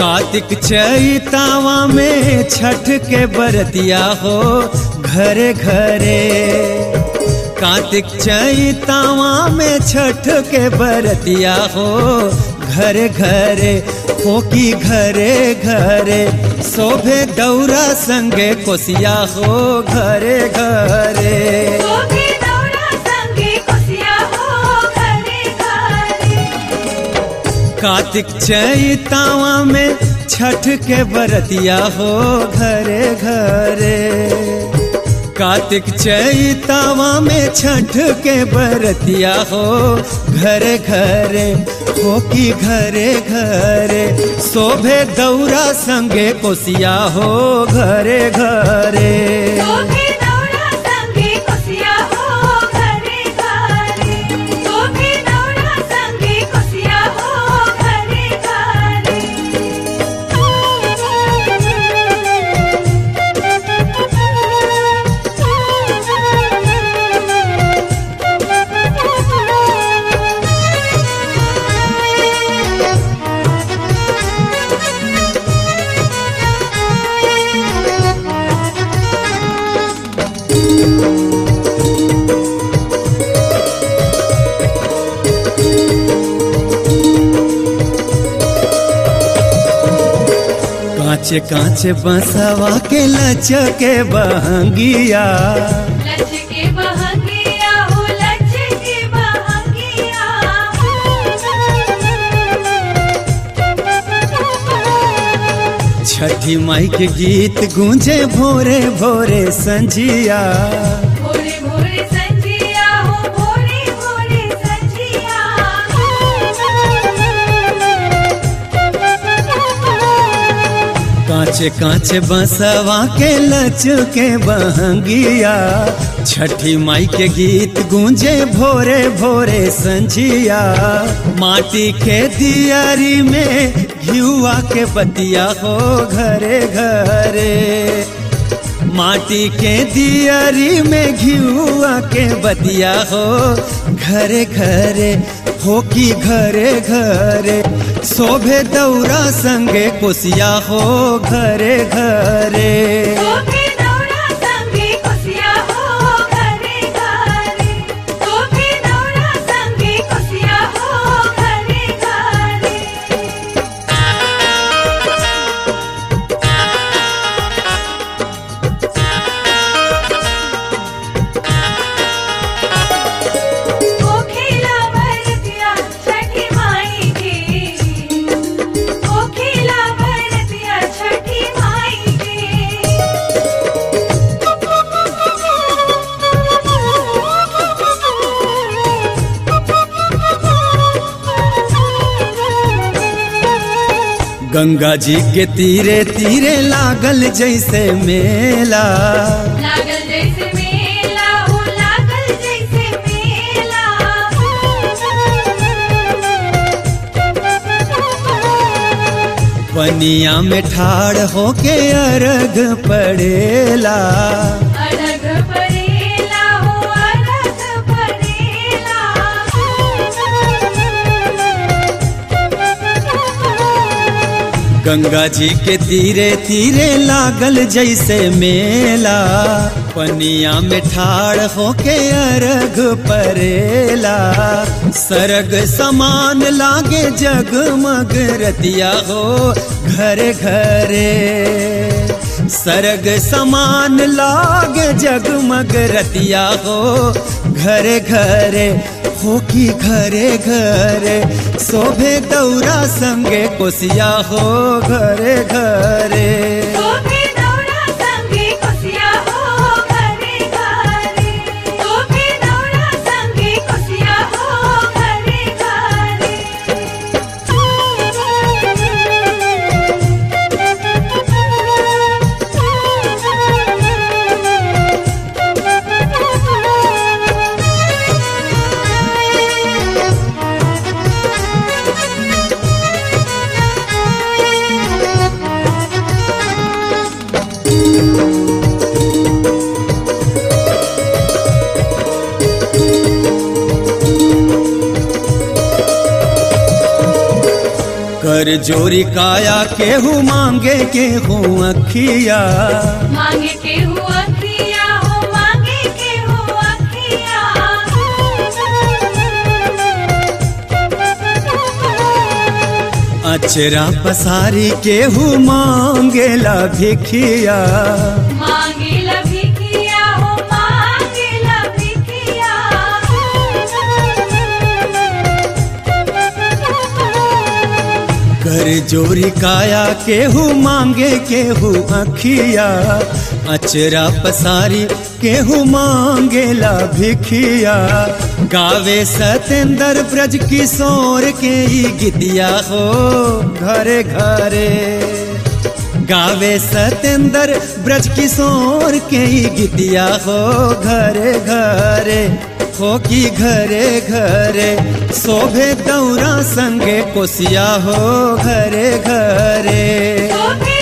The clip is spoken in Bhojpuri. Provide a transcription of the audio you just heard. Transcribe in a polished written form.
कार्तिक चैतावा में छठ के बरतिया हो घरे घरे। कार्तिक चैतावा में छठ के बरतिया हो घरे घरे। हो की घरे घरे शोभे दौरा संगे कोसिया हो घरे घरे। कार्तिक चैतावा में छठ के बरतिया हो घरे घरे। कार्तिक चैतावा में छठ के बरतिया हो घरे घरे। हो की घरे घरे शोभे दौरा संगे कोसिया हो घरे घरे। कांचे कांचे बसवा के लचके बहंगिया। लचके बहंगिया हो लचके बहंगिया। छठी माई के गीत गूंजे भोरे भोरे संजिया। भोरे भोरे संजिया हो भोरे भोरे संजिया। कांचे कांचे बसवा के लचके बहंगिया। छठी माई के गीत गूंजे भोरे भोरे संजिया। माटी के दियारी में घिउआ के बतिया हो घरे घरे। माटी के दियारी में घिउआ के बतिया हो घरे घरे। हो की घरे घरे शोभे दौरा संगे कोसिया हो घरे घरे। गंगा जी के तीरे तीरे लागल जैसे मेला। लागल जैसे मेला हो लागल जैसे मेला। पनिया में ठाड़ होके अर्घ पड़ेला। अर्घ पड़ेला हो अर्घ पड़ेला। गंगा जी के तीरे तीरे लागल जैसे मेला। पनिया में ठाड़ होके अर्घ परेला। सरग समान लागे जगमग रतिया हो घरे घरे। सरग समान लागे जगमग रतिया हो घरे घरे। हो की घरे घरे शोभे दौरा संगे कोसिया हो घरे घरे। कर जोरी काया केहू मांगे केहू अखिया, मांगे के हुआ अखिया हो, मांगे के हुआ अखिया। अचरा पसारी केहू मांगेला भिखिया, मांगे ला भिखिया हो, मांगे ला भिखिया। कर जोरी काया केहू मांगे केहू अखिया, अचरा पसारी केहू मांगेला भिखिया। गावे सतेंद्र ब्रज किशोर के ई गीतिया हो घरे घरे, गावे सतेंद्र ब्रज किशोर के ई गीतिया हो घरे घरे, हो कि घरे घरे शोभे दौरा संगे कोसिया हो घरे घरे। शोभे